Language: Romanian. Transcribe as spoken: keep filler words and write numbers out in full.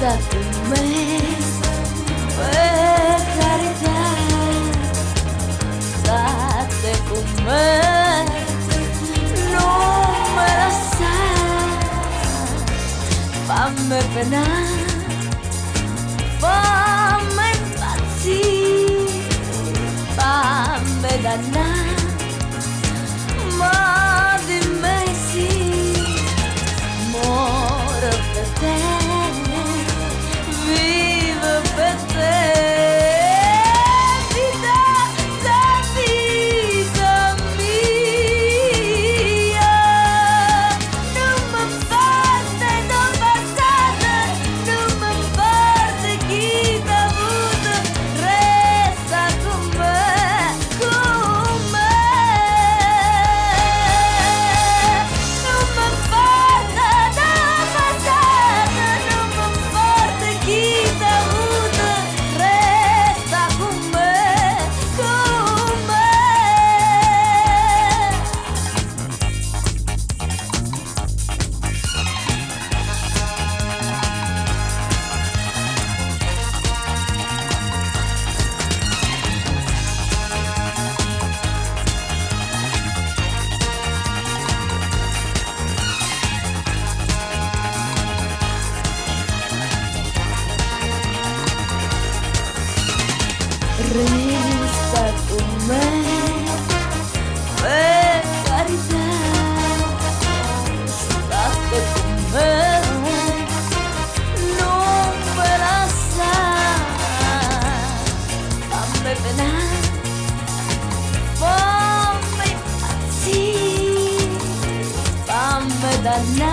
sta con me, per carità, state con me, non me la sai, fammi penare, fammi impazzire, fammi dannare, ma dimmi sì, muore per te. Vivo per te, vita, la vita mia. Non mi importa il passato, non mi importa chi t'ha avuto, resta con me, con me. Non mi importa il passato, non mi importa chi t'ha avuto, resta con me, con me. Resta con me, per carità, state con me, non me la sai, fammi penare, fammi impazzire, fammi dannare.